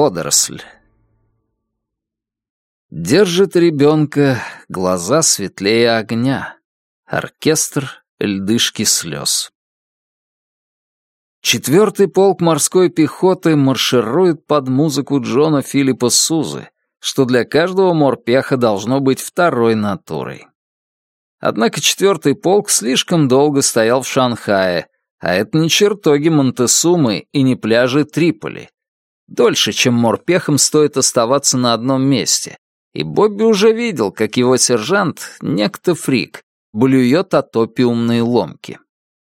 Водоросль. Держит ребенка, глаза светлее огня. Оркестр льдышки слез. 4-й полк морской пехоты марширует под музыку Джона Филиппа Сузы, что для каждого морпеха должно быть второй натурой. Однако 4-й полк слишком долго стоял в Шанхае, а это не чертоги Монтесумы и не пляжи Триполи. Дольше, чем морпехам стоит оставаться на одном месте, и Бобби уже видел, как его сержант, некто Фрик, блюет от опиумной ломки.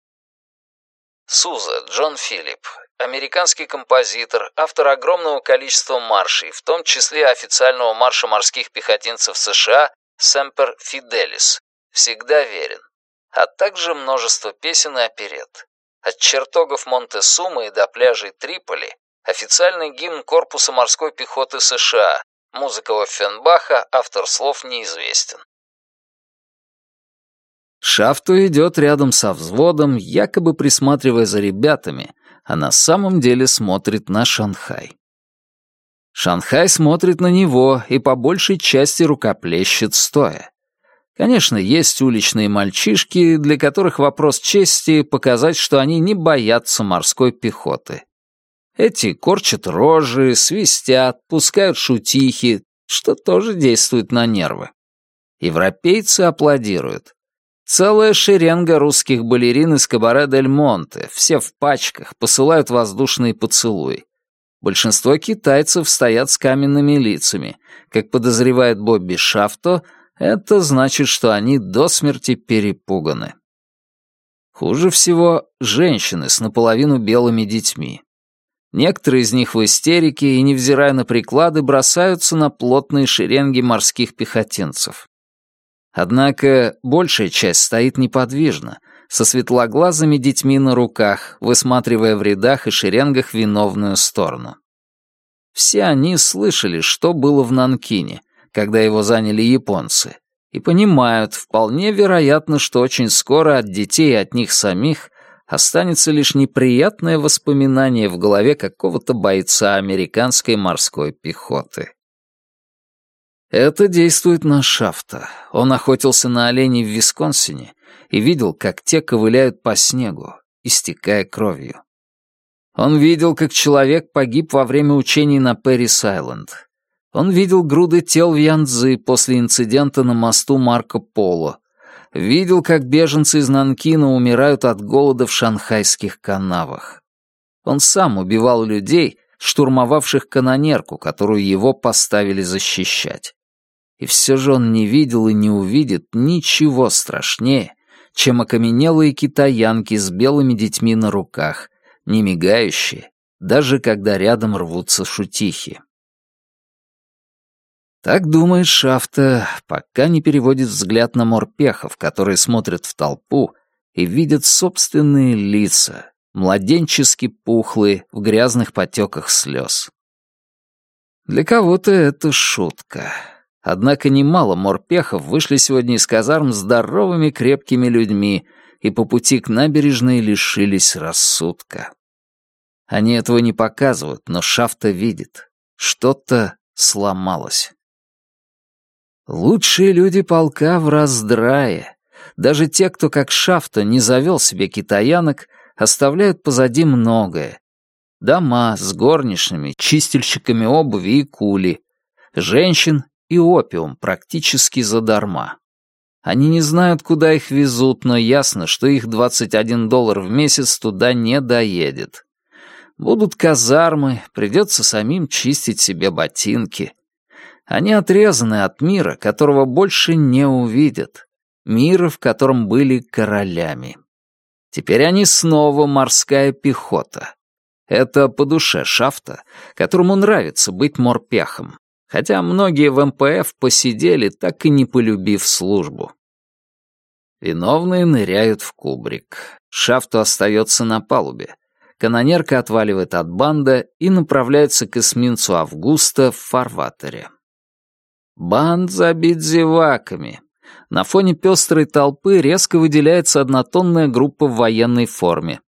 Суза Джон Филипп, американский композитор, автор огромного количества маршей, в том числе официального марша морских пехотинцев США «Семпер Фиделис», «Всегда верен», а также множество песен и оперетт. От чертогов Монтесумы и до пляжей Триполи официальный гимн Корпуса морской пехоты США, музыка Оффенбаха, автор слов неизвестен. Шафто идет рядом со взводом, якобы присматривая за ребятами, а на самом деле смотрит на Шанхай. Шанхай смотрит на него и по большей части рукоплещет стоя. Конечно, есть уличные мальчишки, для которых вопрос чести — показать, что они не боятся морской пехоты. Эти корчат рожи, свистят, пускают шутихи, что тоже действует на нервы. Европейцы аплодируют. Целая шеренга русских балерин из кабаре Дель Монте, все в пачках, посылают воздушные поцелуи. Большинство китайцев стоят с каменными лицами. Как подозревает Бобби Шафто, это значит, что они до смерти перепуганы. Хуже всего женщины с наполовину белыми детьми. Некоторые из них в истерике и, невзирая на приклады, бросаются на плотные шеренги морских пехотинцев. Однако большая часть стоит неподвижно, со светлоглазыми детьми на руках, высматривая в рядах и шеренгах виновную сторону. Все они слышали, что было в Нанкине, когда его заняли японцы, и понимают, вполне вероятно, что очень скоро от детей и от них самих останется лишь неприятное воспоминание в голове какого-то бойца американской морской пехоты. Это действует на Шафта. Он охотился на оленей в Висконсине и видел, как те ковыляют по снегу, истекая кровью. Он видел, как человек погиб во время учений на Пэрис-Айленд. Он видел груды тел в Янцзы после инцидента на мосту Марко Поло. Видел, как беженцы из Нанкина умирают от голода в шанхайских канавах. Он сам убивал людей, штурмовавших канонерку, которую его поставили защищать. И все же он не видел и не увидит ничего страшнее, чем окаменелые китаянки с белыми детьми на руках, не мигающие, даже когда рядом рвутся шутихи. Так думает Шафто, пока не переводит взгляд на морпехов, которые смотрят в толпу и видят собственные лица, младенчески пухлые, в грязных потеках слез. Для кого-то это шутка. Однако немало морпехов вышли сегодня из казарм здоровыми крепкими людьми и по пути к набережной лишились рассудка. Они этого не показывают, но Шафто видит. Что-то сломалось. Лучшие люди полка в раздрае. Даже те, кто, как Шафто, не завел себе китаянок, оставляют позади многое. Дома с горничными, чистильщиками обуви и кули, женщин и опиум практически задарма. Они не знают, куда их везут, но ясно, что их $21 в месяц туда не доедет. Будут казармы, придется самим чистить себе ботинки. Они отрезаны от мира, которого больше не увидят. Мира, в котором были королями. Теперь они снова морская пехота. Это по душе Шафта, которому нравится быть морпехом. Хотя многие в МПФ посидели, так и не полюбив службу. Виновные ныряют в кубрик. Шафту остается на палубе. Канонерка отваливает от банда и направляется к эсминцу «Августа» в фарватере. Банд забит зеваками. На фоне пестрой толпы резко выделяется однотонная группа в военной форме.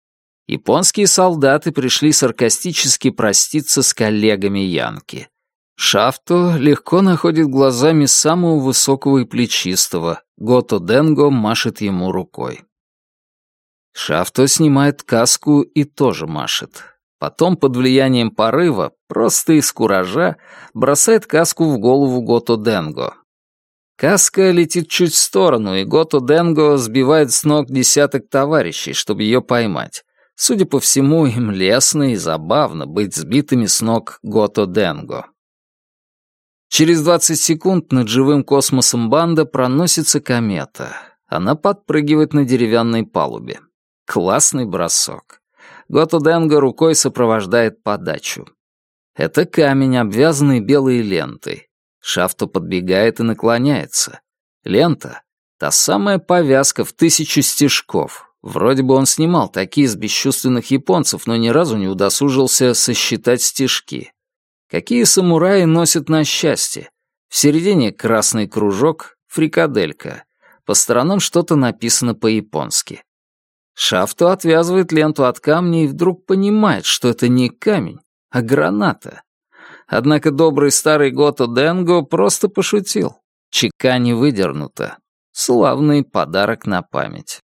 Японские солдаты пришли саркастически проститься с коллегами янки. Шафто легко находит глазами самого высокого и плечистого. Гото Денго машет ему рукой. Шафто снимает каску и тоже машет. Потом, под влиянием порыва, просто из куража, бросает каску в голову Гото Денго. Каска летит чуть в сторону, и Гото Денго сбивает с ног десяток товарищей, чтобы ее поймать. Судя по всему, им лестно и забавно быть сбитыми с ног Гото Денго. Через 20 секунд над живым космосом банда проносится комета. Она подпрыгивает на деревянной палубе. Классный бросок. Гото Денго рукой сопровождает подачу. Это камень, обвязанный белой лентой. Шафто подбегает и наклоняется. Лента — та самая повязка в 1000 стежков. Вроде бы он снимал такие с бесчувственных японцев, но ни разу не удосужился сосчитать стежки. Какие самураи носят на счастье? В середине красный кружок, фрикаделька. По сторонам что-то написано по-японски. Шафто отвязывает ленту от камня и вдруг понимает, что это не камень, а граната. Однако добрый старый Гото Денго просто пошутил. Чека не выдернута. Славный подарок на память.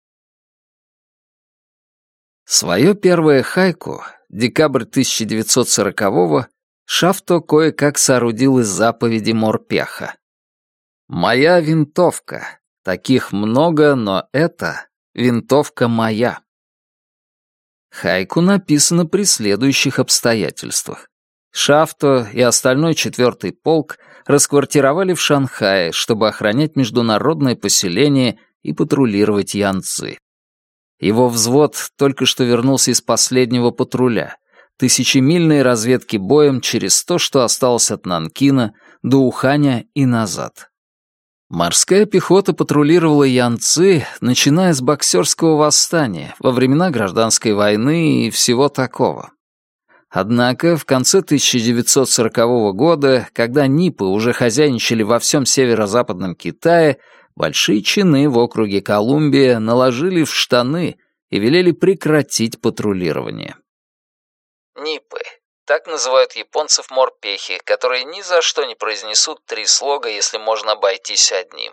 Свое первое хайку, декабрь 1940-го, Шафто кое-как соорудил из заповеди Морпеха. «Моя винтовка. Таких много, но это винтовка моя». Хайку написано при следующих обстоятельствах. Шафто и остальной 4-й полк расквартировали в Шанхае, чтобы охранять международное поселение и патрулировать Янцзы. Его взвод только что вернулся из последнего патруля, тысячемильной разведки боем через то, что осталось от Нанкина до Уханя и назад. Морская пехота патрулировала Янцзы, начиная с боксерского восстания, во времена гражданской войны и всего такого. Однако в конце 1940 года, когда ниппы уже хозяйничали во всем северо-западном Китае, большие чины в округе Колумбия наложили в штаны и велели прекратить патрулирование. Ниппы. Так называют японцев морпехи, которые ни за что не произнесут 3 слога, если можно обойтись одним.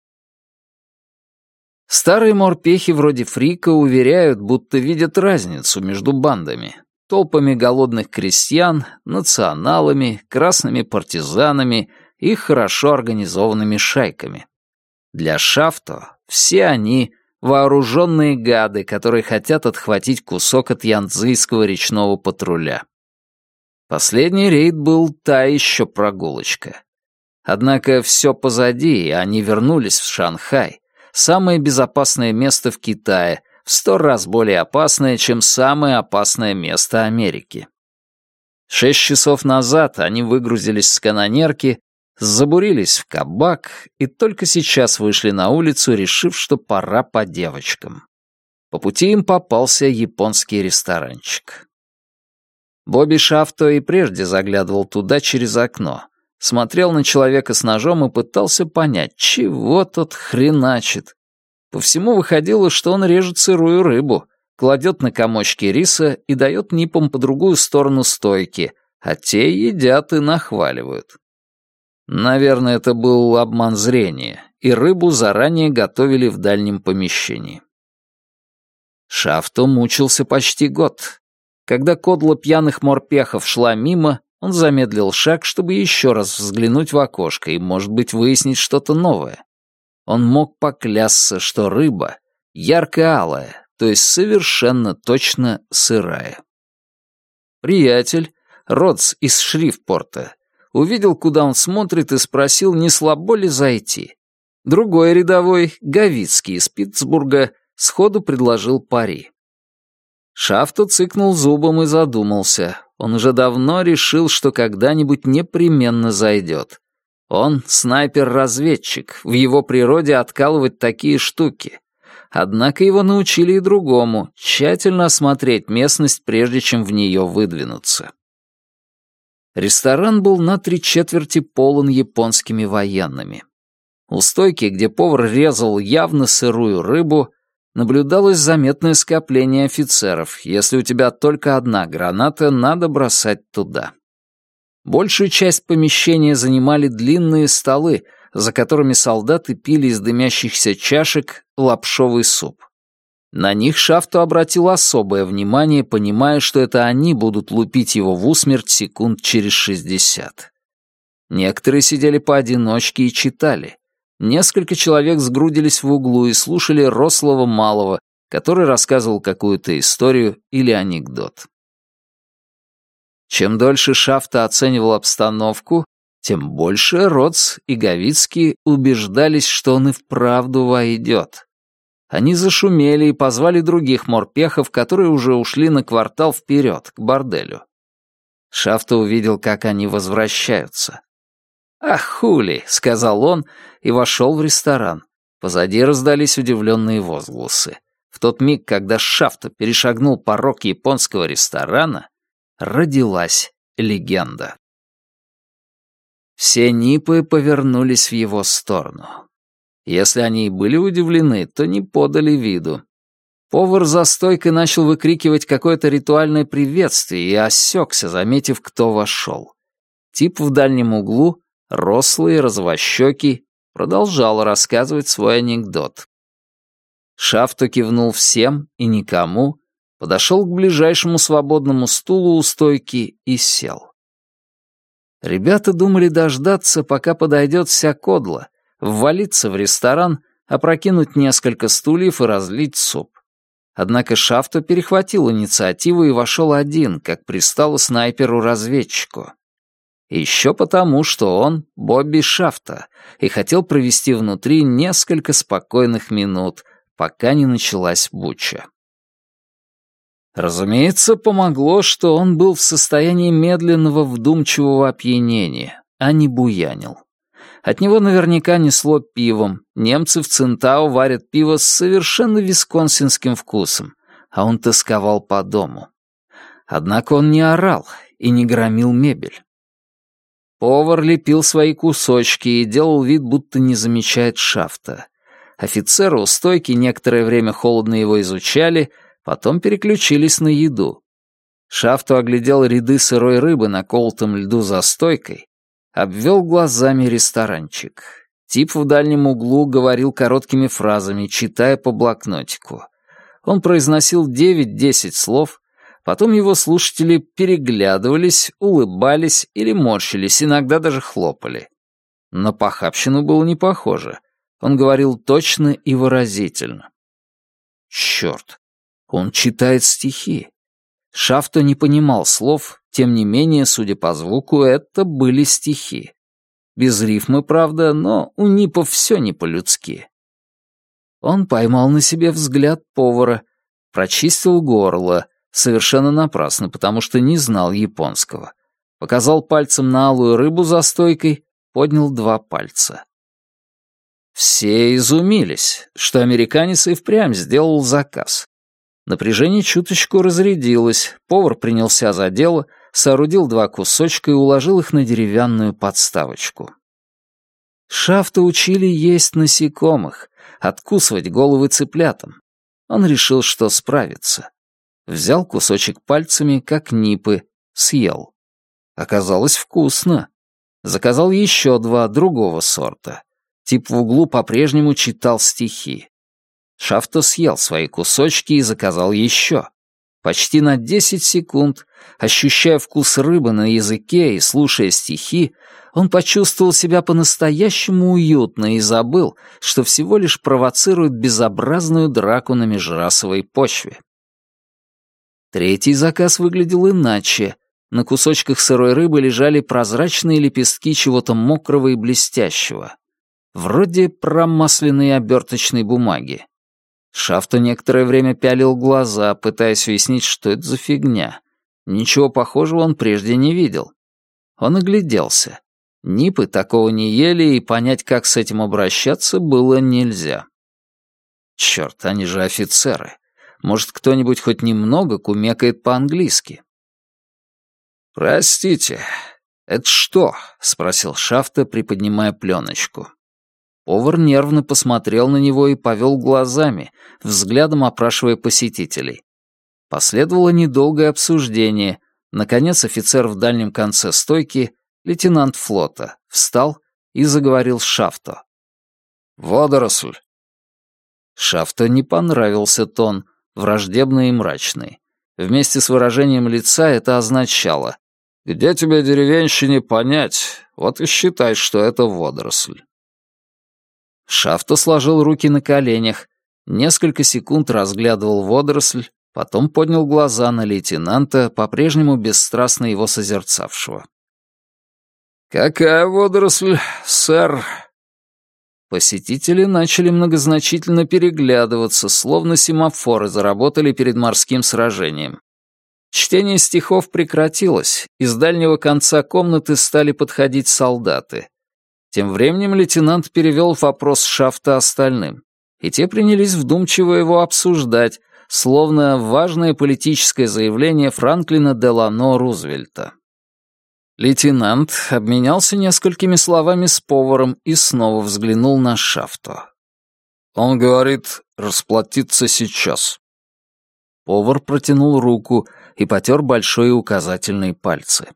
Старые морпехи вроде Фрика уверяют, будто видят разницу между бандами. Толпами голодных крестьян, националами, красными партизанами и хорошо организованными шайками. Для Шафто все они — вооруженные гады, которые хотят отхватить кусок от янцзыйского речного патруля. Последний рейд был та еще прогулочка. Однако все позади, и они вернулись в Шанхай, самое безопасное место в Китае, в 100 раз более опасное, чем самое опасное место Америки. 6 часов назад они выгрузились с канонерки, забурились в кабак и только сейчас вышли на улицу, решив, что пора по девочкам. По пути им попался японский ресторанчик. Бобби Шафто и прежде заглядывал туда через окно, смотрел на человека с ножом и пытался понять, чего тот хреначит. По всему выходило, что он режет сырую рыбу, кладет на комочки риса и дает ниппам по другую сторону стойки, а те едят и нахваливают. Наверное, это был обман зрения, и рыбу заранее готовили в дальнем помещении. Шафто мучился почти год. Когда кодла пьяных морпехов шла мимо, он замедлил шаг, чтобы еще раз взглянуть в окошко и, может быть, выяснить что-то новое. Он мог поклясться, что рыба ярко-алая, то есть совершенно точно сырая. Приятель, Родс из Шрифпорта, увидел, куда он смотрит, и спросил, не слабо ли зайти. Другой рядовой, Говицкий из Питтсбурга, сходу предложил пари. Шафто цыкнул зубом и задумался. Он уже давно решил, что когда-нибудь непременно зайдет. Он снайпер-разведчик, в его природе откалывать такие штуки. Однако его научили и другому — тщательно осмотреть местность, прежде чем в нее выдвинуться. Ресторан был на 3/4 полон японскими военными. У стойки, где повар резал явно сырую рыбу, наблюдалось заметное скопление офицеров. Если у тебя только одна граната, надо бросать туда. Большую часть помещения занимали длинные столы, за которыми солдаты пили из дымящихся чашек лапшовый суп. На них Шафто обратил особое внимание, понимая, что это они будут лупить его в усмерть секунд через 60. Некоторые сидели поодиночке и читали. Несколько человек сгрудились в углу и слушали рослого малого, который рассказывал какую-то историю или анекдот. Чем дольше Шафто оценивал обстановку, тем больше Роц и Говицкий убеждались, что он и вправду войдет. Они зашумели и позвали других морпехов, которые уже ушли на квартал вперед, к борделю. Шафто увидел, как они возвращаются. «Ах, хули!» — сказал он и вошел в ресторан. Позади раздались удивленные возгласы. В тот миг, когда Шафто перешагнул порог японского ресторана, родилась легенда. Все ниппы повернулись в его сторону. Если они и были удивлены, то не подали виду. Повар за стойкой начал выкрикивать какое-то ритуальное приветствие и осекся, заметив, кто вошел. Тип в дальнем углу, рослый, розовощекий, продолжал рассказывать свой анекдот. Шафто кивнул всем и никому, подошел к ближайшему свободному стулу у стойки и сел. Ребята думали дождаться, пока подойдет вся кодла, ввалиться в ресторан, опрокинуть несколько стульев и разлить суп. Однако Шафто перехватил инициативу и вошел один, как пристало снайперу-разведчику. Еще потому, что он Бобби Шафто и хотел провести внутри несколько спокойных минут, пока не началась буча. Разумеется, помогло, что он был в состоянии медленного вдумчивого опьянения, а не буянил. От него наверняка несло пивом. Немцы в Цинтао варят пиво с совершенно висконсинским вкусом, а он тосковал по дому. Однако он не орал и не громил мебель. Повар лепил свои кусочки и делал вид, будто не замечает Шафта. Офицеры у стойки некоторое время холодно его изучали, потом переключились на еду. Шафто оглядел ряды сырой рыбы на колотом льду за стойкой, обвел глазами ресторанчик. Тип в дальнем углу говорил короткими фразами, читая по блокнотику. Он произносил 9-10 слов, потом его слушатели переглядывались, улыбались или морщились, иногда даже хлопали. На похабщину было не похоже. Он говорил точно и выразительно. Черт, он читает стихи. Шафто не понимал слов, тем не менее, судя по звуку, это были стихи. Без рифмы, правда, но у нипов все не по-людски. Он поймал на себе взгляд повара, прочистил горло, совершенно напрасно, потому что не знал японского. Показал пальцем на алую рыбу за стойкой, поднял 2 пальца. Все изумились, что американец и впрямь сделал заказ. Напряжение чуточку разрядилось, повар принялся за дело, соорудил 2 кусочка и уложил их на деревянную подставочку. Шафто учили есть насекомых, откусывать головы цыплятам. Он решил, что справится. Взял кусочек пальцами, как ниппы, съел. Оказалось вкусно. Заказал еще 2 другого сорта. Тип в углу по-прежнему читал стихи. Шафто съел свои кусочки и заказал еще. Почти на 10 секунд, ощущая вкус рыбы на языке и слушая стихи, он почувствовал себя по-настоящему уютно и забыл, что всего лишь провоцирует безобразную драку на межрасовой почве. Третий заказ выглядел иначе. На кусочках сырой рыбы лежали прозрачные лепестки чего-то мокрого и блестящего. Вроде промасленной оберточной бумаги. Шафто некоторое время пялил глаза, пытаясь уяснить, что это за фигня. Ничего похожего он прежде не видел. Он огляделся. Ниппы такого не ели, и понять, как с этим обращаться, было нельзя. Черт, они же офицеры. Может, кто-нибудь хоть немного кумекает по-английски? «Простите, это что?» — спросил Шафто, приподнимая пленочку. Повар нервно посмотрел на него и повел глазами, взглядом опрашивая посетителей. Последовало недолгое обсуждение. Наконец офицер в дальнем конце стойки, лейтенант флота, встал и заговорил с Шафто. «Водоросль». Шафто не понравился тон, враждебный и мрачный. Вместе с выражением лица это означало: «Где тебе, деревенщине, понять? Вот и считай, что это водоросль». Шафто сложил руки на коленях, несколько секунд разглядывал водоросль, потом поднял глаза на лейтенанта, по-прежнему бесстрастно его созерцавшего. «Какая водоросль, сэр?» Посетители начали многозначительно переглядываться, словно семафоры заработали перед морским сражением. Чтение стихов прекратилось, из дальнего конца комнаты стали подходить солдаты. Тем временем лейтенант перевел вопрос Шафта остальным, и те принялись вдумчиво его обсуждать, словно важное политическое заявление Франклина Делано Рузвельта. Лейтенант обменялся несколькими словами с поваром и снова взглянул на Шафто. «Он говорит, расплатиться сейчас». Повар протянул руку и потер большой и указательный пальцы.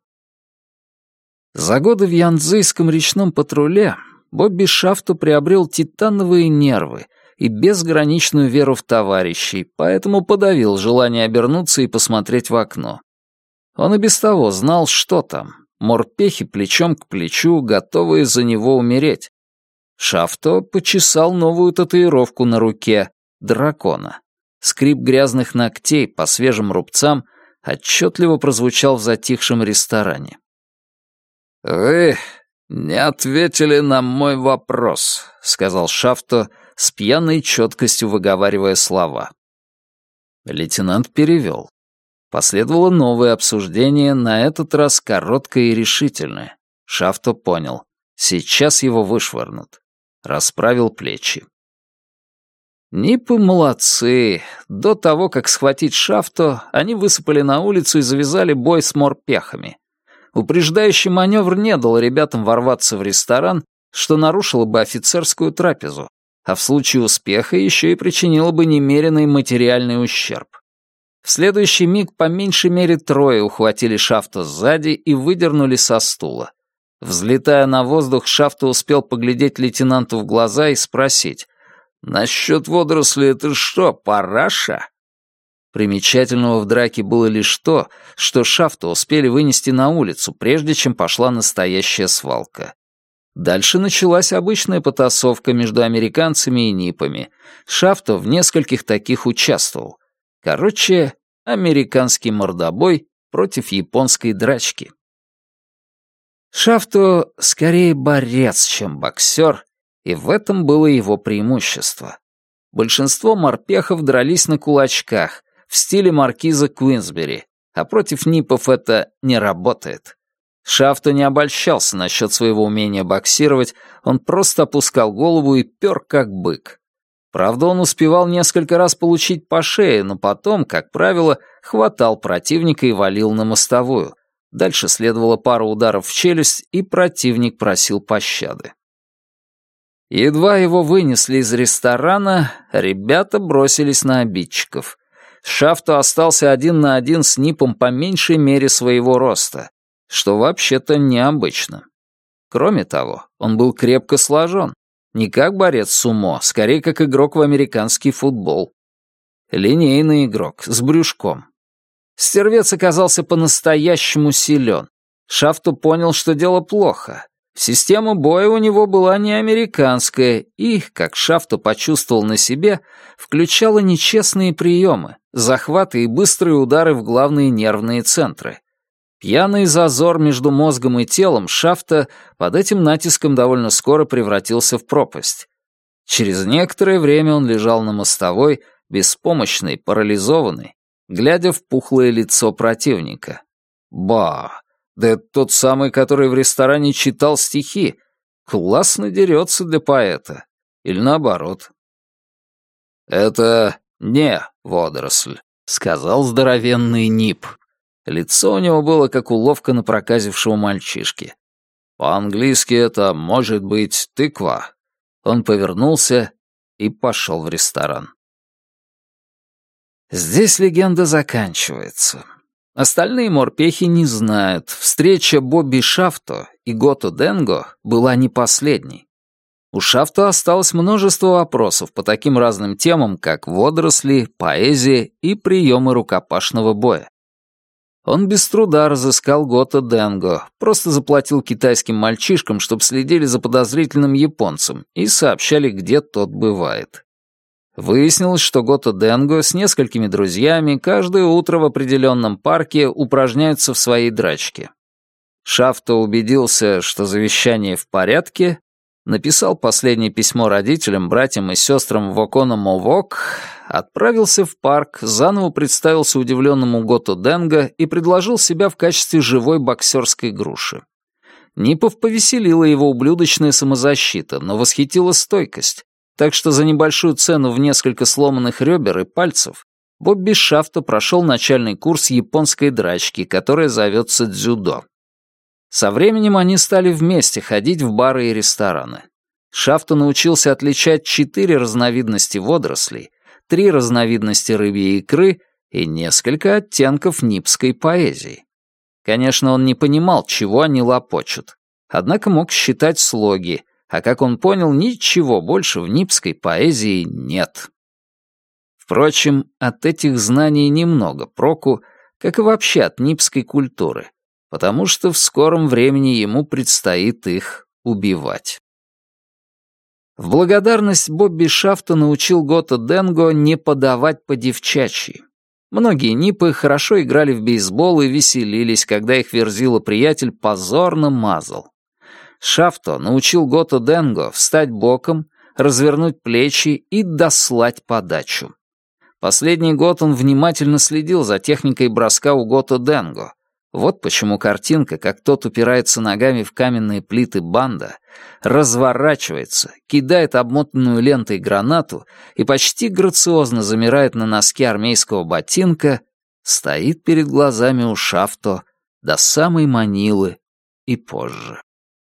За годы в янцзыйском речном патруле Бобби Шафто приобрел титановые нервы и безграничную веру в товарищей, поэтому подавил желание обернуться и посмотреть в окно. Он и без того знал, что там. Морпехи плечом к плечу, готовые за него умереть. Шафто почесал новую татуировку на руке — дракона. Скрип грязных ногтей по свежим рубцам отчетливо прозвучал в затихшем ресторане. «Вы не ответили на мой вопрос», — сказал Шафто, с пьяной четкостью выговаривая слова. Лейтенант перевел. Последовало новое обсуждение, на этот раз короткое и решительное. Шафто понял. Сейчас его вышвырнут. Расправил плечи. Нипы молодцы. До того, как схватить Шафто, они высыпали на улицу и завязали бой с морпехами. Упреждающий маневр не дал ребятам ворваться в ресторан, что нарушило бы офицерскую трапезу, а в случае успеха еще и причинило бы немеренный материальный ущерб. В следующий миг по меньшей мере 3 ухватили Шафто сзади и выдернули со стула. Взлетая на воздух, Шафто успел поглядеть лейтенанту в глаза и спросить: «Насчет водорослей это что, параша?» Примечательного в драке было лишь то, что Шафто успели вынести на улицу, прежде чем пошла настоящая свалка. Дальше началась обычная потасовка между американцами и нипами. Шафто в нескольких таких участвовал. Короче, американский мордобой против японской драчки. Шафто скорее борец, чем боксер, и в этом было его преимущество. Большинство морпехов дрались на кулачках, в стиле маркиза Куинсбери, а против нипов это не работает. Шафто не обольщался насчет своего умения боксировать, он просто опускал голову и пёр как бык. Правда, он успевал несколько раз получить по шее, но потом, как правило, хватал противника и валил на мостовую. Дальше следовала пара ударов в челюсть, и противник просил пощады. Едва его вынесли из ресторана, ребята бросились на обидчиков. Шафто остался 1 на 1 с нипом по меньшей мере своего роста, что вообще-то необычно. Кроме того, он был крепко сложен. Не как борец сумо, скорее как игрок в американский футбол. Линейный игрок, с брюшком. Стервец оказался по-настоящему силен. Шафто понял, что дело плохо. Система боя у него была не американская и, как Шафто почувствовал на себе, включала нечестные приемы, захваты и быстрые удары в главные нервные центры. Пьяный зазор между мозгом и телом Шафто под этим натиском довольно скоро превратился в пропасть. Через некоторое время он лежал на мостовой, беспомощный, парализованный, глядя в пухлое лицо противника. Ба! Да это тот самый, который в ресторане читал стихи. Классно дерется для поэта. Или наоборот. «Это не водоросль», — сказал здоровенный нип. Лицо у него было как у ловко напроказившего мальчишки. «По-английски это может быть тыква. Он повернулся и пошел в ресторан. Здесь легенда заканчивается. Остальные морпехи не знают, встреча Бобби Шафто и Гото Денго была не последней. У Шафто осталось множество вопросов по таким разным темам, как водоросли, поэзия и приемы рукопашного боя. Он без труда разыскал Гото Денго, просто заплатил китайским мальчишкам, чтобы следили за подозрительным японцем и сообщали, где тот бывает. Выяснилось, что Гото Денго с несколькими друзьями каждое утро в определенном парке упражняются в своей драчке. Шафто убедился, что завещание в порядке, написал последнее письмо родителям, братьям и сестрам в Окономовок, отправился в парк, заново представился удивленному Гото Денго и предложил себя в качестве живой боксерской груши. Нипов повеселила его ублюдочная самозащита, но восхитила стойкость, так что за небольшую цену в несколько сломанных ребер и пальцев Бобби Шафто прошел начальный курс японской драчки, которая зовется дзюдо. Со временем они стали вместе ходить в бары и рестораны. Шафто научился отличать 4 разновидности водорослей, 3 разновидности рыбьей икры и несколько оттенков нипской поэзии. Конечно, он не понимал, чего они лопочут, однако мог считать слоги, а как он понял, ничего больше в нипской поэзии нет. Впрочем, от этих знаний немного проку, как и вообще от нипской культуры, потому что в скором времени ему предстоит их убивать. В благодарность Бобби Шафто научил Гото Денго не подавать по-девчачьи. Многие нипы хорошо играли в бейсбол и веселились, когда их верзила-приятель позорно мазал. Шафто научил Гото Денго встать боком, развернуть плечи и дослать подачу. Последний год он внимательно следил за техникой броска у Гото Денго. Вот почему картинка, как тот упирается ногами в каменные плиты банда, разворачивается, кидает обмотанную лентой гранату и почти грациозно замирает на носке армейского ботинка, стоит перед глазами у Шафто до самой Манилы и позже.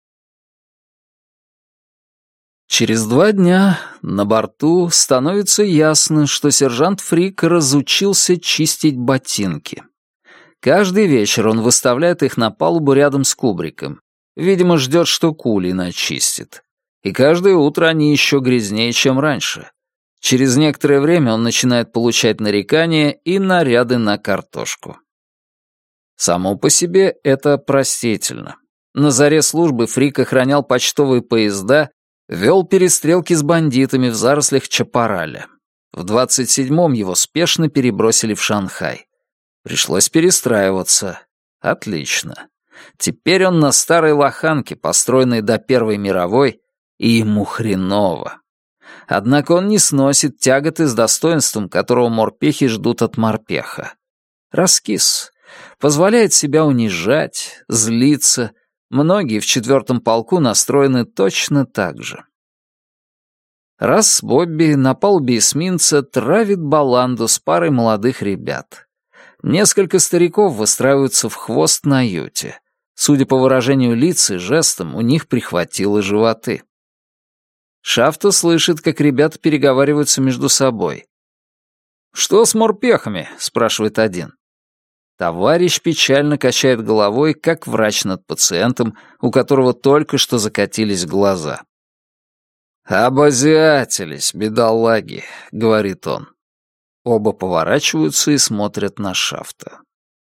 Через 2 дня на борту становится ясно, что сержант Фрик разучился чистить ботинки. Каждый вечер он выставляет их на палубу рядом с кубриком. Видимо, ждет, что Кули начистит. И каждое утро они еще грязнее, чем раньше. Через некоторое время он начинает получать нарекания и наряды на картошку. Само по себе это простительно. На заре службы Фрик охранял почтовые поезда, вел перестрелки с бандитами в зарослях Чапараля. В 27-м его спешно перебросили в Шанхай. Пришлось перестраиваться. Отлично. Теперь он на старой лоханке, построенной до Первой мировой, и ему хреново. Однако он не сносит тяготы с достоинством, которого морпехи ждут от морпеха. Раскис. Позволяет себя унижать, злиться. Многие в 4-м полку настроены точно так же. Раз Бобби на палубе эсминца травит баланду с парой молодых ребят. Несколько стариков выстраиваются в хвост на юте. Судя по выражению лиц и жестам, у них прихватило животы. Шафто слышит, как ребята переговариваются между собой. «Что с морпехами?» — спрашивает один. Товарищ печально качает головой, как врач над пациентом, у которого только что закатились глаза. «Обозятились, бедолаги», — говорит он. Оба поворачиваются и смотрят на Шафто.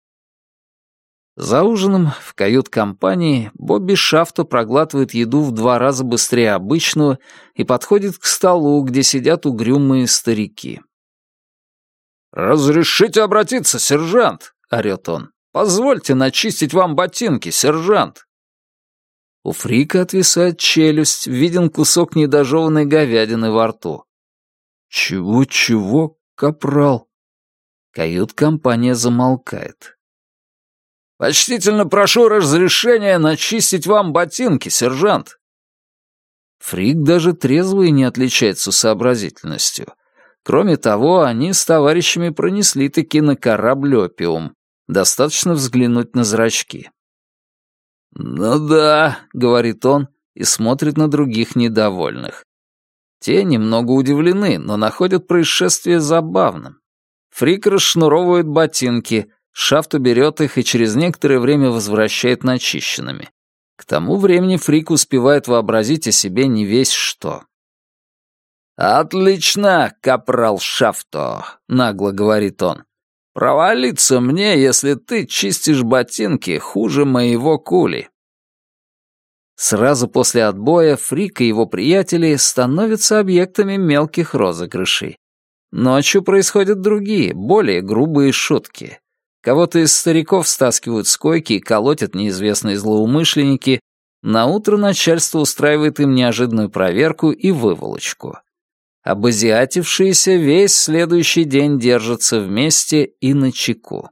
За ужином в кают-компании Бобби Шафто проглатывает еду в 2 раза быстрее обычного и подходит к столу, где сидят угрюмые старики. «Разрешите обратиться, сержант?» — орёт он. «Позвольте начистить вам ботинки, сержант!» У Фрика отвисает челюсть, виден кусок недожеванной говядины во рту. «Чего, капрал?» Кают-компания замолкает. «Почтительно прошу разрешения начистить вам ботинки, сержант!» Фрик даже трезвый не отличается сообразительностью. Кроме того, они с товарищами пронесли-таки на корабль опиум. Достаточно взглянуть на зрачки. «Ну да», — говорит он и смотрит на других недовольных. Те немного удивлены, но находят происшествие забавным. Фрик расшнуровывает ботинки, Шафто берет их и через некоторое время возвращает начищенными. К тому времени Фрик успевает вообразить о себе не весь что. «Отлично, капрал Шафто», — нагло говорит он. «Провалиться мне, если ты чистишь ботинки хуже моего кули». Сразу после отбоя Фрик и его приятели становятся объектами мелких розыгрышей. Ночью происходят другие, более грубые шутки. Кого-то из стариков стаскивают с койки и колотят неизвестные злоумышленники. Наутро начальство устраивает им неожиданную проверку и выволочку. Обазиатившиеся весь следующий день держатся вместе и начеку.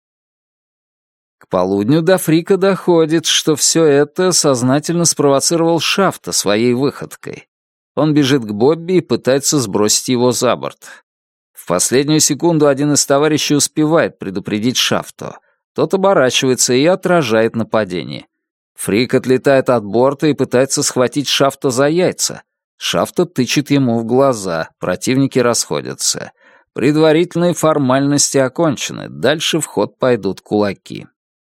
К полудню до Фрика доходит, что все это сознательно спровоцировал Шафто своей выходкой. Он бежит к Бобби и пытается сбросить его за борт. В последнюю секунду один из товарищей успевает предупредить Шафто. Тот оборачивается и отражает нападение. Фрик отлетает от борта и пытается схватить Шафто за яйца. Шафто тычет ему в глаза, противники расходятся. Предварительные формальности окончены, дальше в ход пойдут кулаки.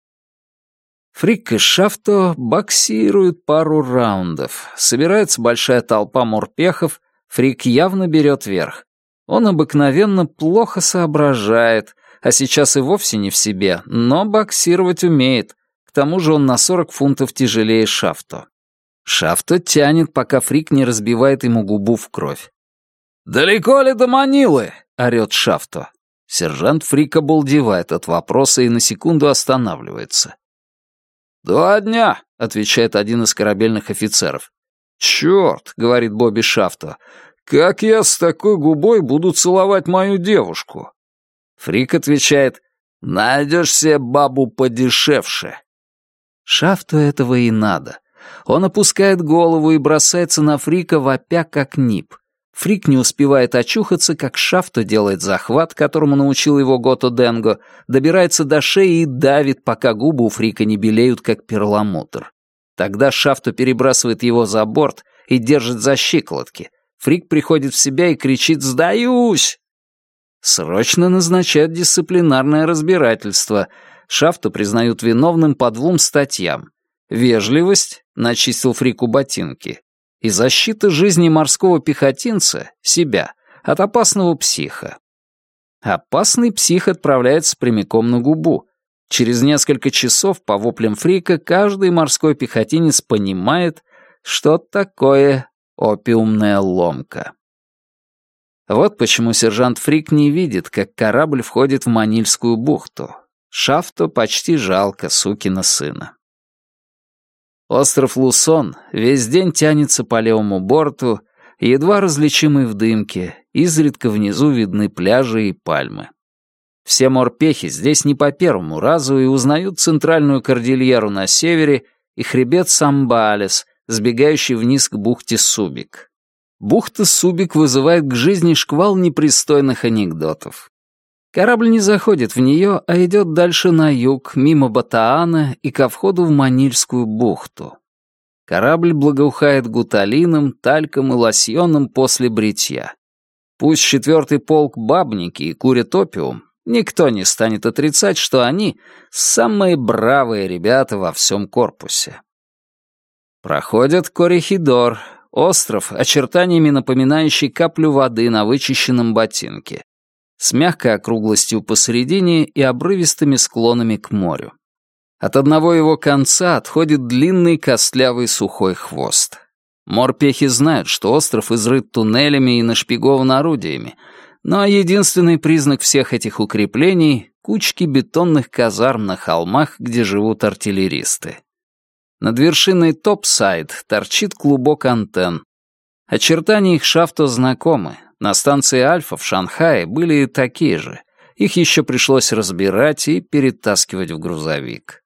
Фрик и Шафто боксируют пару раундов. Собирается большая толпа морпехов, Фрик явно берет верх. Он обыкновенно плохо соображает, а сейчас и вовсе не в себе, но боксировать умеет. К тому же он на 40 фунтов тяжелее Шафто. Шафто тянет, пока Фрик не разбивает ему губу в кровь. «Далеко ли до Манилы?» — орёт Шафто. Сержант Фрик обалдевает от вопроса и на секунду останавливается. «2 дня», — отвечает один из корабельных офицеров. «Чёрт», — говорит Бобби Шафто, — «как я с такой губой буду целовать мою девушку?» Фрик отвечает: «Найдешь себе бабу подешевше». Шафту этого и надо. Он опускает голову и бросается на Фрика, вопя как нип. Фрик не успевает очухаться, как Шафто делает захват, которому научил его Гото Денго, добирается до шеи и давит, пока губы у Фрика не белеют, как перламутр. Тогда Шафто перебрасывает его за борт и держит за щиколотки. Фрик приходит в себя и кричит «Сдаюсь!». Срочно назначают дисциплинарное разбирательство. Шафто признают виновным по 2 статьям. Вежливость, начистил Фрику ботинки, и защита жизни морского пехотинца, себя, от опасного психа. Опасный псих отправляется прямиком на губу. Через несколько часов по воплям Фрика каждый морской пехотинец понимает, что такое опиумная ломка. Вот почему сержант Фрик не видит, как корабль входит в Манильскую бухту. Шафто почти жалко сукина сына. Остров Лусон весь день тянется по левому борту, едва различимый в дымке, изредка внизу видны пляжи и пальмы. Все морпехи здесь не по первому разу и узнают центральную кордильеру на севере и хребет Самбалес, сбегающий вниз к бухте Субик. Бухта Субик вызывает к жизни шквал непристойных анекдотов. Корабль не заходит в нее, а идет дальше на юг, мимо Батаана и ко входу в Манильскую бухту. Корабль благоухает гуталином, тальком и лосьоном после бритья. Пусть 4-й полк бабники и курят опиум, никто не станет отрицать, что они самые бравые ребята во всем корпусе. Проходят Корехидор, остров, очертаниями напоминающий каплю воды на вычищенном ботинке, с мягкой округлостью посередине и обрывистыми склонами к морю. От одного его конца отходит длинный костлявый сухой хвост. Морпехи знают, что остров изрыт туннелями и нашпигован орудиями, но единственный признак всех этих укреплений — кучки бетонных казарм на холмах, где живут артиллеристы. Над вершиной Топсайд торчит клубок антенн. Очертания их Шафто знакомы. На станции Альфа в Шанхае были такие же. Их еще пришлось разбирать и перетаскивать в грузовик.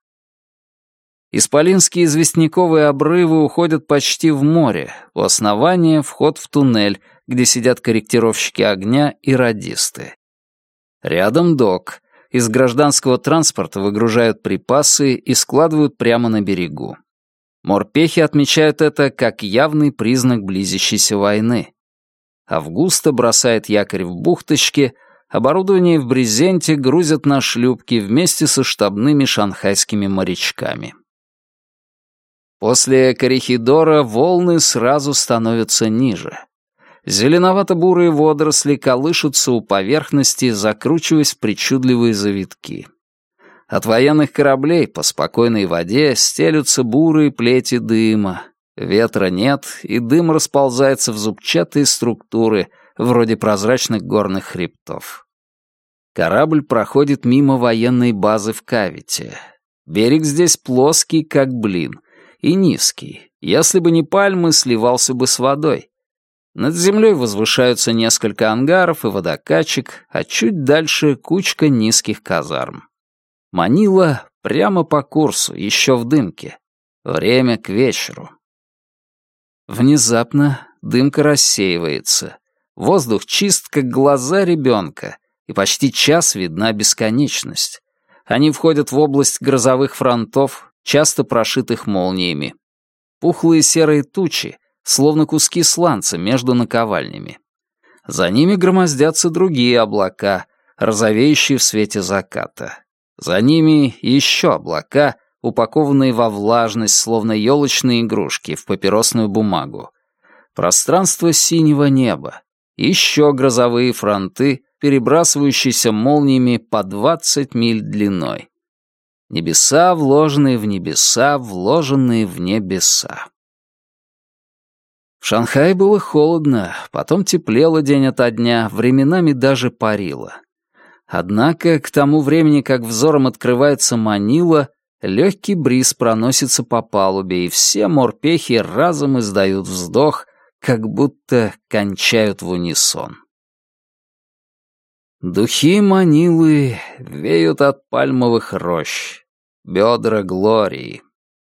Исполинские известняковые обрывы уходят почти в море. У основания вход в туннель, где сидят корректировщики огня и радисты. Рядом док. Из гражданского транспорта выгружают припасы и складывают прямо на берегу. Морпехи отмечают это как явный признак близящейся войны. Августа бросает якорь в бухточке, оборудование в брезенте грузят на шлюпки вместе со штабными шанхайскими морячками. После Корихидора волны сразу становятся ниже. Зеленовато-бурые водоросли колышутся у поверхности, закручиваясь в причудливые завитки. От военных кораблей по спокойной воде стелются бурые плети дыма. Ветра нет, и дым расползается в зубчатые структуры, вроде прозрачных горных хребтов. Корабль проходит мимо военной базы в Кавите. Берег здесь плоский, как блин, и низкий. Если бы не пальмы, сливался бы с водой. Над землей возвышаются несколько ангаров и водокачек, а чуть дальше кучка низких казарм. Манила прямо по курсу, еще в дымке. Время к вечеру. Внезапно дымка рассеивается. Воздух чист, как глаза ребенка, и почти час видна бесконечность. Они входят в область грозовых фронтов, часто прошитых молниями. Пухлые серые тучи, словно куски сланца между наковальнями. За ними громоздятся другие облака, розовеющие в свете заката. За ними еще облака, упакованные во влажность, словно елочные игрушки, в папиросную бумагу. Пространство синего неба. Еще грозовые фронты, перебрасывающиеся молниями по 20 миль длиной. Небеса, вложенные в небеса, вложенные в небеса. В Шанхае было холодно, потом теплело день ото дня, временами даже парило. Однако, к тому времени, как взором открывается Манила, легкий бриз проносится по палубе, и все морпехи разом издают вздох, как будто кончают в унисон. Духи Манилы веют от пальмовых рощ, бедра Глории.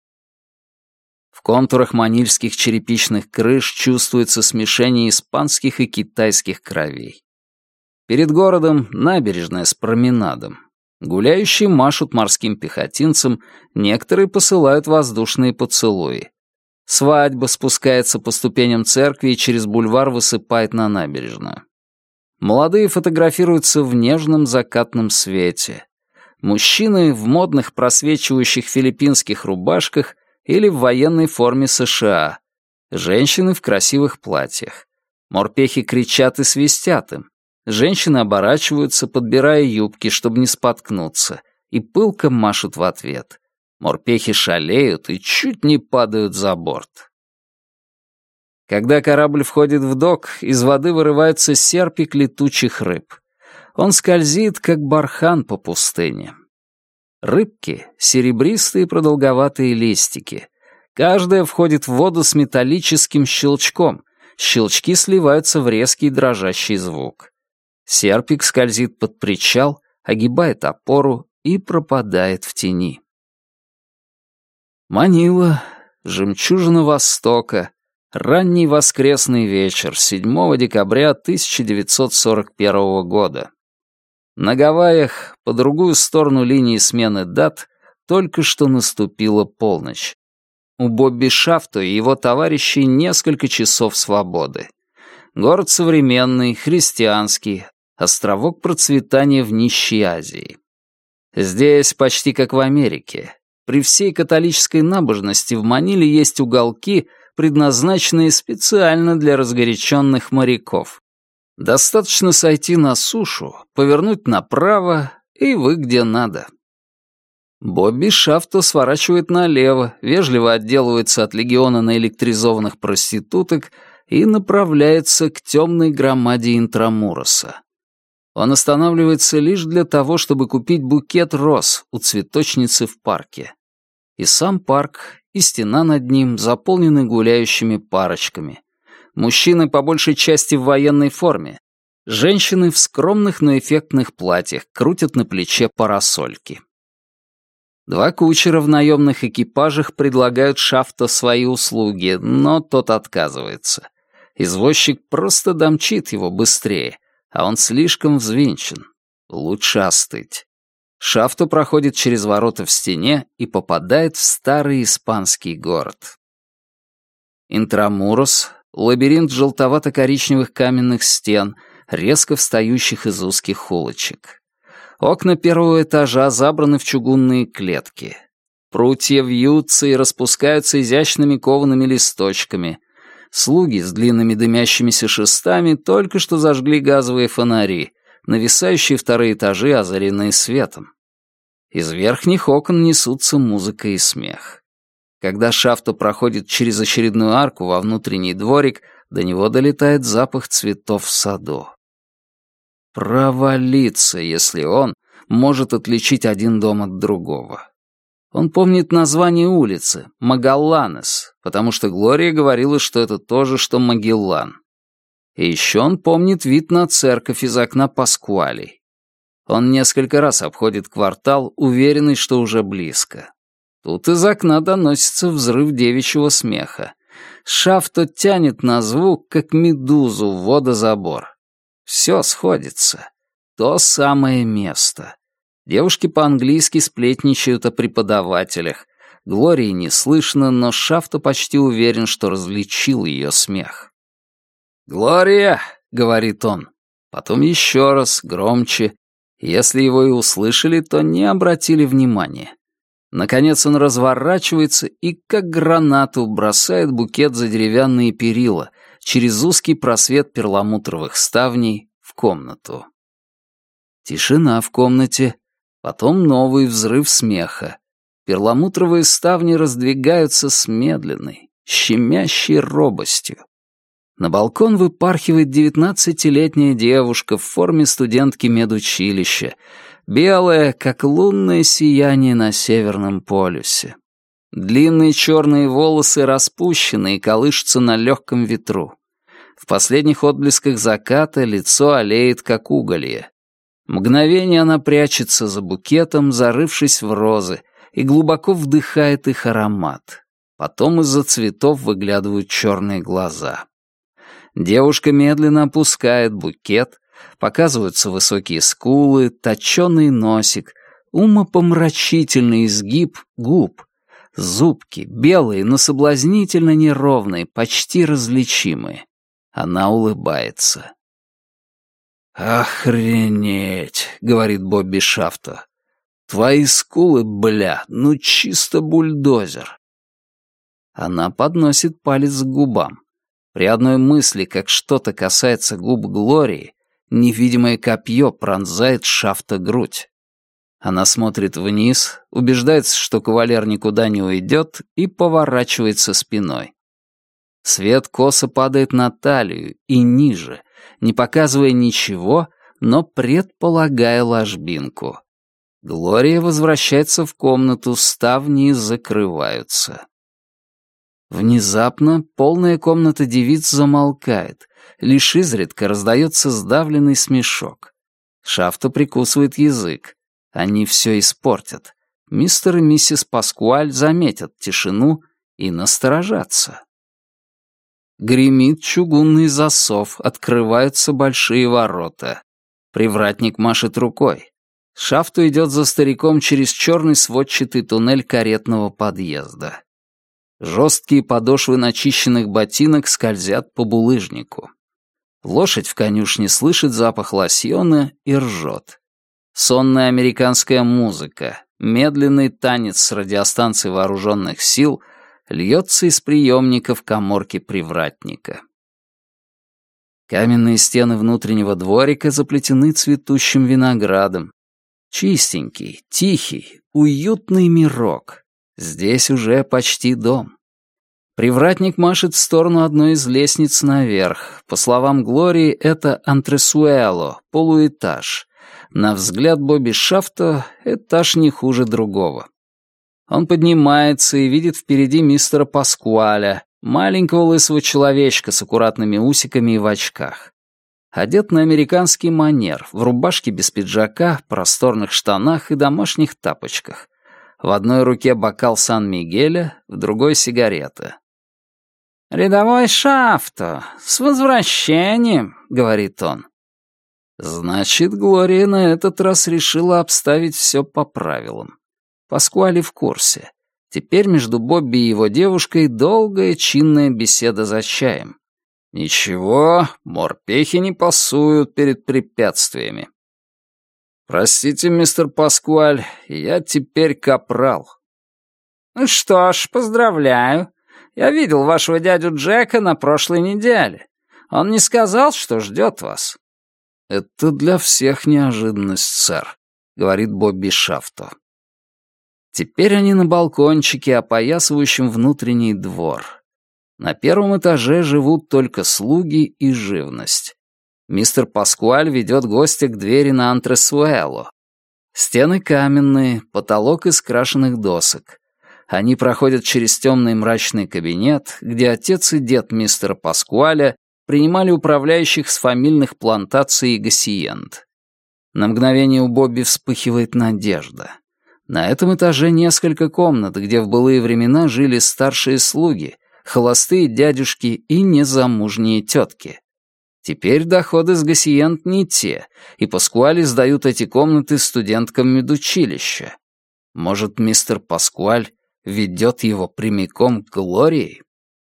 В контурах манильских черепичных крыш чувствуется смешение испанских и китайских кровей. Перед городом набережная с променадом. Гуляющие машут морским пехотинцам, некоторые посылают воздушные поцелуи. Свадьба спускается по ступеням церкви и через бульвар высыпает на набережную. Молодые фотографируются в нежном закатном свете. Мужчины в модных просвечивающих филиппинских рубашках или в военной форме США. Женщины в красивых платьях. Морпехи кричат и свистят им. Женщины оборачиваются, подбирая юбки, чтобы не споткнуться, и пылко машут в ответ. Морпехи шалеют и чуть не падают за борт. Когда корабль входит в док, из воды вырывается серпик летучих рыб. Он скользит, как бархан по пустыне. Рыбки — серебристые продолговатые листики. Каждая входит в воду с металлическим щелчком. Щелчки сливаются в резкий дрожащий звук. Серпик скользит под причал, огибает опору и пропадает в тени. Манила, жемчужина Востока, ранний воскресный вечер 7 декабря 1941 года. На Гавайях, по другую сторону линии смены дат, только что наступила полночь. У Бобби Шафто и его товарищей несколько часов свободы. Город современный, христианский, островок процветания в нищей Азии. Здесь почти как в Америке. При всей католической набожности в Маниле есть уголки, предназначенные специально для разгоряченных моряков. Достаточно сойти на сушу, повернуть направо, и вы где надо. Бобби Шафто сворачивает налево, вежливо отделывается от легиона наэлектризованных проституток и направляется к темной громаде Интрамуроса. Он останавливается лишь для того, чтобы купить букет роз у цветочницы в парке. И сам парк, и стена над ним заполнены гуляющими парочками. Мужчины по большей части в военной форме. Женщины в скромных, но эффектных платьях крутят на плече парасольки. Два кучера в наемных экипажах предлагают Шафто свои услуги, но тот отказывается. Извозчик просто домчит его быстрее, а он слишком взвинчен. Лучше остыть. Шафто проходит через ворота в стене и попадает в старый испанский город. Интрамурос лабиринт желтовато-коричневых каменных стен, резко встающих из узких улочек. Окна первого этажа забраны в чугунные клетки. Прутья вьются и распускаются изящными коваными листочками. Слуги с длинными дымящимися шестами только что зажгли газовые фонари, нависающие вторые этажи, озаренные светом. Из верхних окон несутся музыка и смех. Когда Шафто проходит через очередную арку во внутренний дворик, до него долетает запах цветов в саду. Провалиться, если он может отличить один дом от другого. Он помнит название улицы — Магалланес, потому что Глория говорила, что это то же, что Магеллан. И еще он помнит вид на церковь из окна Паскуалей. Он несколько раз обходит квартал, уверенный, что уже близко. Тут из окна доносится взрыв девичьего смеха. Шафто тянет на звук, как медузу в водозабор. Все сходится. То самое место. Девушки по-английски сплетничают о преподавателях. Глории не слышно, но Шафто почти уверен, что различил ее смех. «Глория!» — говорит он. Потом еще раз, громче. Если его и услышали, то не обратили внимания. Наконец он разворачивается и, как гранату, бросает букет за деревянные перила через узкий просвет перламутровых ставней в комнату. Тишина в комнате, потом новый взрыв смеха. Перламутровые ставни раздвигаются с медленной, щемящей робостью. На балкон выпархивает 19-летняя девушка в форме студентки медучилища, белая, как лунное сияние на Северном полюсе. Длинные черные волосы распущены и колышутся на легком ветру. В последних отблесках заката лицо олеет, как уголье. Мгновение она прячется за букетом, зарывшись в розы, и глубоко вдыхает их аромат. Потом из-за цветов выглядывают черные глаза. Девушка медленно опускает букет, показываются высокие скулы, точеный носик, умопомрачительный изгиб губ, зубки, белые, но соблазнительно неровные, почти различимые. Она улыбается. «Охренеть!» — говорит Бобби Шафто. «Твои скулы, бля, ну чисто бульдозер!» Она подносит палец к губам. При одной мысли, как что-то касается губ Глории, невидимое копье пронзает Шафто грудь. Она смотрит вниз, убеждается, что кавалер никуда не уйдет, и поворачивается спиной. Свет косо падает на талию и ниже, не показывая ничего, но предполагая ложбинку. Глория возвращается в комнату, ставни закрываются. Внезапно полная комната девиц замолкает, лишь изредка раздается сдавленный смешок. Шафто прикусывает язык. Они все испортят. Мистер и миссис Паскуаль заметят тишину и насторожатся. Гремит чугунный засов, открываются большие ворота. Привратник машет рукой. Шафто идет за стариком через черный сводчатый туннель каретного подъезда. Жесткие подошвы начищенных ботинок скользят по булыжнику. Лошадь в конюшне слышит запах лосьона и ржет. Сонная американская музыка, медленный танец с радиостанции вооруженных сил льется из приемников каморки привратника. Каменные стены внутреннего дворика заплетены цветущим виноградом. Чистенький, тихий, уютный мирок. Здесь уже почти дом. Привратник машет в сторону одной из лестниц наверх. По словам Глории, это антресуэло, полуэтаж. На взгляд Бобби Шафто, этаж не хуже другого. Он поднимается и видит впереди мистера Паскуаля, маленького лысого человечка с аккуратными усиками и в очках. Одет на американский манер, в рубашке без пиджака, просторных штанах и домашних тапочках. В одной руке бокал Сан-Мигеля, в другой — сигарета. «Рядовой Шафто, с возвращением», — говорит он. Значит, Глория на этот раз решила обставить все по правилам. Паскуали в курсе. Теперь между Бобби и его девушкой долгая чинная беседа за чаем. «Ничего, морпехи не пасуют перед препятствиями. Простите, мистер Паскуаль, я теперь капрал». «Ну что ж, поздравляю. Я видел вашего дядю Джека на прошлой неделе. Он не сказал, что ждет вас». «Это для всех неожиданность, сэр», — говорит Бобби Шафто. Теперь они на балкончике, опоясывающем внутренний двор. На первом этаже живут только слуги и живность. Мистер Паскуаль ведет гостя к двери на антресуэло. Стены каменные, потолок из крашеных досок. Они проходят через темный мрачный кабинет, где отец и дед мистера Паскуаля принимали управляющих с фамильных плантаций Гассиенд. На мгновение у Бобби вспыхивает надежда. На этом этаже несколько комнат, где в былые времена жили старшие слуги, холостые дядюшки и незамужние тетки. Теперь доходы с Гассиенд не те, и Паскуали сдают эти комнаты студенткам медучилища. Может, мистер Паскуаль ведет его прямиком к Глории?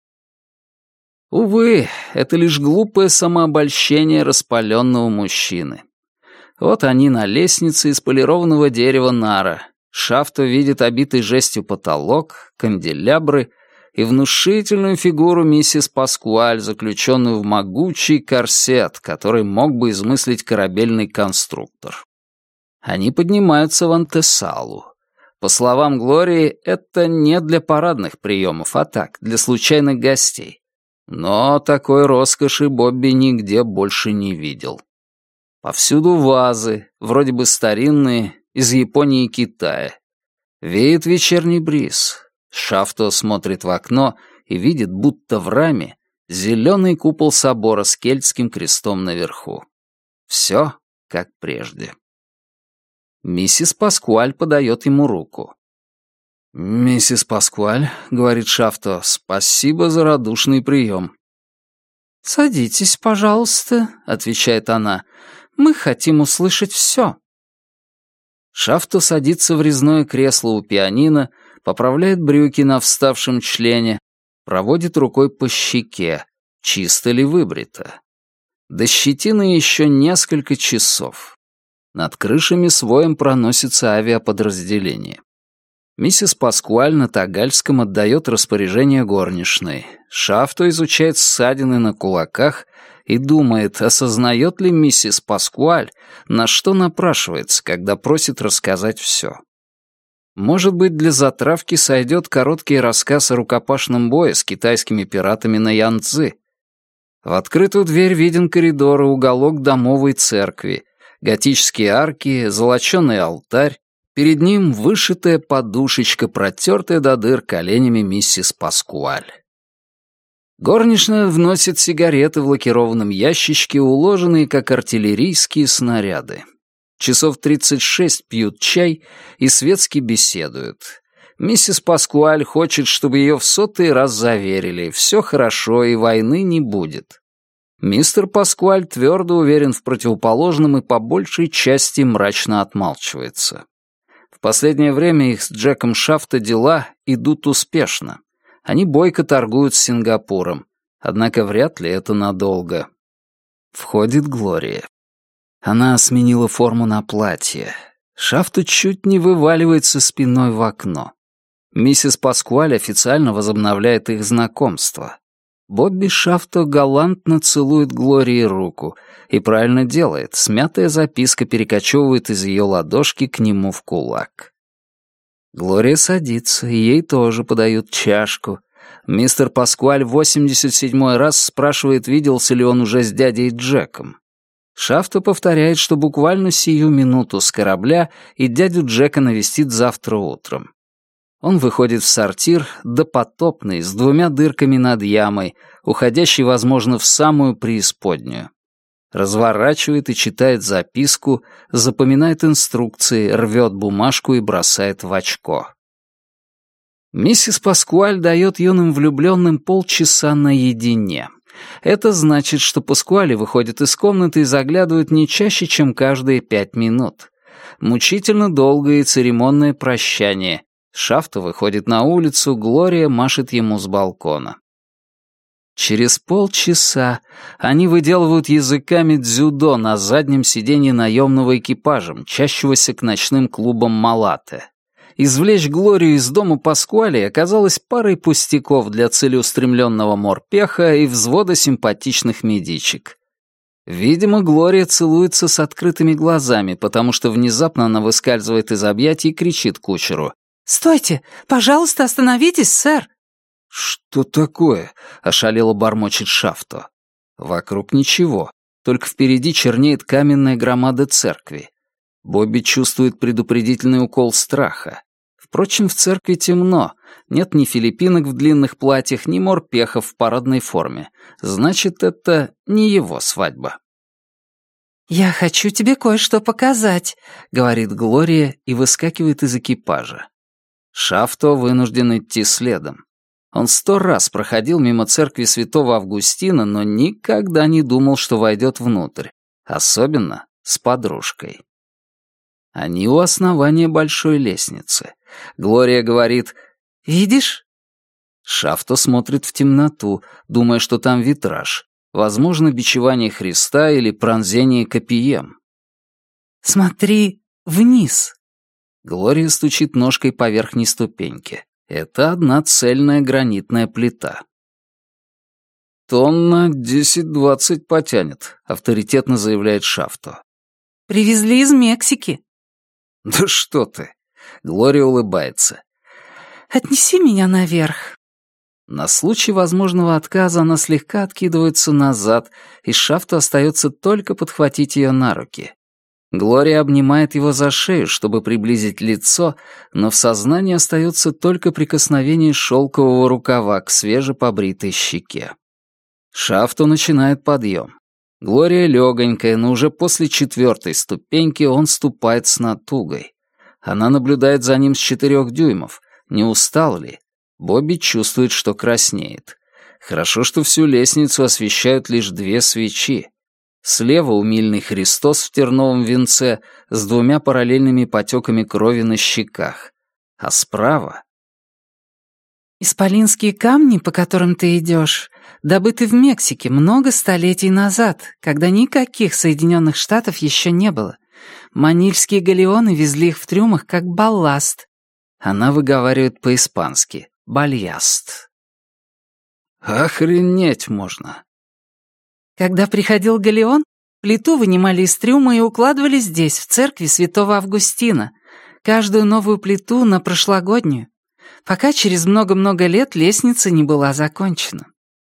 Увы, это лишь глупое самообольщение распаленного мужчины. Вот они на лестнице из полированного дерева нара. Шафто видит обитый жестью потолок, канделябры и внушительную фигуру миссис Паскуаль, заключенную в могучий корсет, который мог бы измыслить корабельный конструктор. Они поднимаются в антесалу. По словам Глории, это не для парадных приемов, а так, для случайных гостей. Но такой роскоши Бобби нигде больше не видел. Повсюду вазы, вроде бы старинные, из Японии и Китая. Веет вечерний бриз. Шафто смотрит в окно и видит, будто в раме, зеленый купол собора с кельтским крестом наверху. Все как прежде. Миссис Паскуаль подает ему руку. «Миссис Паскуаль», — говорит Шафто, — «спасибо за радушный прием». «Садитесь, пожалуйста», — отвечает она. «Мы хотим услышать все». Шафто садится в резное кресло у пианино, поправляет брюки на вставшем члене, проводит рукой по щеке, чисто ли выбрито. До щетины еще несколько часов. Над крышами с воем проносится авиаподразделение. Миссис Паскуаль на тагальском отдает распоряжение горничной. Шафто изучает ссадины на кулаках и думает, осознает ли миссис Паскуаль, на что напрашивается, когда просит рассказать все. Может быть, для затравки сойдет короткий рассказ о рукопашном бое с китайскими пиратами на Янцзы. В открытую дверь виден коридор и уголок домовой церкви, готические арки, золоченый алтарь, перед ним вышитая подушечка, протертая до дыр коленями миссис Паскуаль. Горничная вносит сигареты в лакированном ящичке, уложенные как артиллерийские снаряды. Часов 36 пьют чай и светски беседуют. Миссис Паскуаль хочет, чтобы ее в 100-й раз заверили, все хорошо и войны не будет. Мистер Паскуаль твердо уверен в противоположном и по большей части мрачно отмалчивается. В последнее время их с Джеком Шафто дела идут успешно. Они бойко торгуют с Сингапуром. Однако вряд ли это надолго. Входит Глория. Она сменила форму на платье. Шафто чуть не вываливается спиной в окно. Миссис Паскуаль официально возобновляет их знакомство. Бобби Шафто галантно целует Глории руку. И правильно делает, смятая записка перекочевывает из ее ладошки к нему в кулак. Глория садится, и ей тоже подают чашку. Мистер Паскуаль в 87-й раз спрашивает, виделся ли он уже с дядей Джеком. Шафто повторяет, что буквально сию минуту с корабля и дядю Джека навестит завтра утром. Он выходит в сортир, допотопный, с 2 дырками над ямой, уходящий, возможно, в самую преисподнюю. Разворачивает и читает записку, запоминает инструкции, рвет бумажку и бросает в очко. Миссис Паскуаль дает юным влюбленным полчаса наедине. Это значит, что Паскуали выходит из комнаты и заглядывает не чаще, чем каждые 5 минут. Мучительно долгое и церемонное прощание. Шафто выходит на улицу, Глория машет ему с балкона. Через полчаса они выделывают языками дзюдо на заднем сиденье наемного экипажа, мчащегося к ночным клубам Малатте. Извлечь Глорию из дома Паскуали оказалось парой пустяков для целеустремленного морпеха и взвода симпатичных медичек. Видимо, Глория целуется с открытыми глазами, потому что внезапно она выскальзывает из объятий и кричит кучеру: «Стойте! Пожалуйста, остановитесь, сэр!» «Что такое?» — ошалело бормочет Шафто. Вокруг ничего, только впереди чернеет каменная громада церкви. Бобби чувствует предупредительный укол страха. Впрочем, в церкви темно. Нет ни филиппинок в длинных платьях, ни морпехов в парадной форме. Значит, это не его свадьба. «Я хочу тебе кое-что показать», — говорит Глория и выскакивает из экипажа. Шафто вынужден идти следом. Он 100 раз проходил мимо церкви святого Августина, но никогда не думал, что войдет внутрь. Особенно с подружкой. Они у основания большой лестницы. Глория говорит: «Видишь?» Шафто смотрит в темноту, думая, что там витраж. Возможно, бичевание Христа или пронзение копьем. «Смотри вниз». Глория стучит ножкой по верхней ступеньке. Это одна цельная гранитная плита. «Тонна 10-20 потянет», — авторитетно заявляет Шафто. «Привезли из Мексики». «Да что ты!» — Глория улыбается. «Отнеси меня наверх». На случай возможного отказа она слегка откидывается назад, и Шафту остается только подхватить ее на руки. Глория обнимает его за шею, чтобы приблизить лицо, но в сознании остается только прикосновение шелкового рукава к свежепобритой щеке. Шафту начинает подъем. Глория легонькая, но уже после 4-й ступеньки он ступает с натугой. Она наблюдает за ним с 4 дюймов. Не устал ли? Бобби чувствует, что краснеет. Хорошо, что всю лестницу освещают лишь 2 свечи. Слева умильный Христос в терновом венце с 2 параллельными потеками крови на щеках. А справа... «Исполинские камни, по которым ты идешь, добыты в Мексике много столетий назад, когда никаких Соединенных Штатов еще не было. Манильские галеоны везли их в трюмах как балласт». Она выговаривает по-испански «бальяст». Охренеть можно. Когда приходил галеон, плиту вынимали из трюма и укладывали здесь, в церкви святого Августина, каждую новую плиту на прошлогоднюю, пока через много-много лет лестница не была закончена.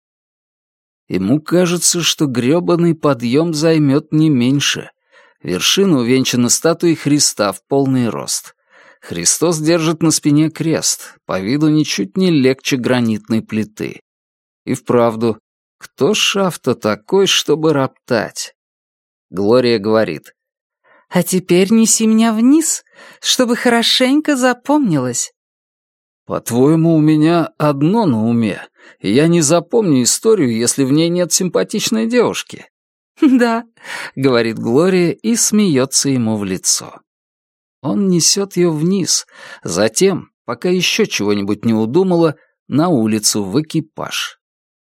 Ему кажется, что грёбаный подъем займет не меньше. Вершина увенчана статуей Христа в полный рост. Христос держит на спине крест, по виду ничуть не легче гранитной плиты. И вправду, кто Шафто такой, чтобы роптать? Глория говорит: «А теперь неси меня вниз, чтобы хорошенько запомнилось». «По-твоему, у меня одно на уме, и я не запомню историю, если в ней нет симпатичной девушки». «Да», — говорит Глория и смеется ему в лицо. Он несет ее вниз, затем, пока еще чего-нибудь не удумала, на улицу в экипаж.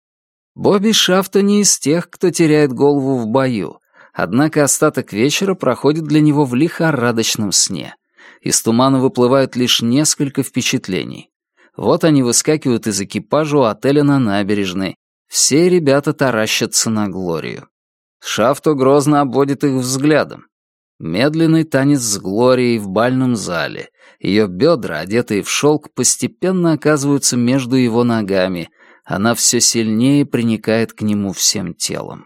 Бобби Шафто не из тех, кто теряет голову в бою, однако остаток вечера проходит для него в лихорадочном сне. Из тумана выплывают лишь несколько впечатлений. Вот они выскакивают из экипажа у отеля на набережной. Все ребята таращатся на Глорию. Шафто грозно обводит их взглядом. Медленный танец с Глорией в бальном зале. Ее бедра, одетые в шелк, постепенно оказываются между его ногами. Она все сильнее приникает к нему всем телом.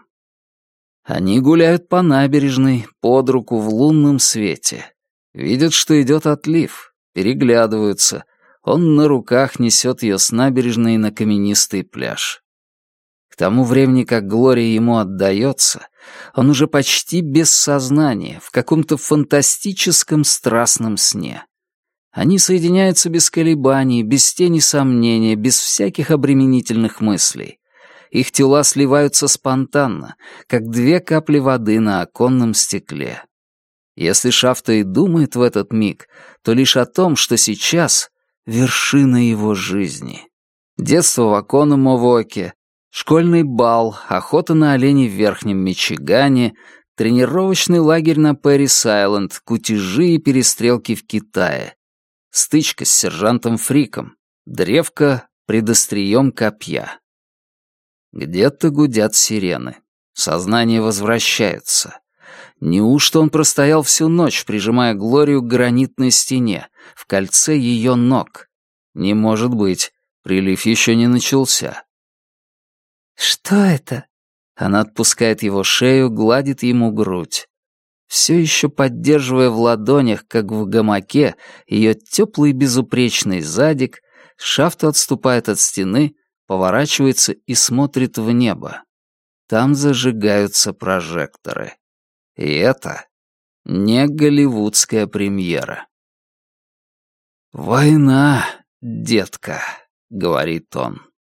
Они гуляют по набережной, под руку в лунном свете. Видят, что идет отлив, переглядываются. Он на руках несет ее с набережной на каменистый пляж. К тому времени, как Глория ему отдается, он уже почти без сознания, в каком-то фантастическом страстном сне. Они соединяются без колебаний, без тени сомнения, без всяких обременительных мыслей. Их тела сливаются спонтанно, как 2 капли воды на оконном стекле. Если Шафто и думает в этот миг, то лишь о том, что сейчас вершина его жизни. Детство в Акономовоке, Школьный бал, охота на оленей в Верхнем Мичигане, тренировочный лагерь на Пэрис-Айленд, кутежи и перестрелки в Китае, стычка с сержантом Фриком, древко пред острием копья. Где-то гудят сирены. Сознание возвращается. Неужто он простоял всю ночь, прижимая Глорию к гранитной стене, в кольце ее ног? Не может быть, прилив еще не начался. «Что это?» Она отпускает его шею, гладит ему грудь. Все еще поддерживая в ладонях, как в гамаке, ее теплый безупречный задик, Шафт отступает от стены, поворачивается и смотрит в небо. Там зажигаются прожекторы. И это не голливудская премьера. «Война, детка», — говорит он.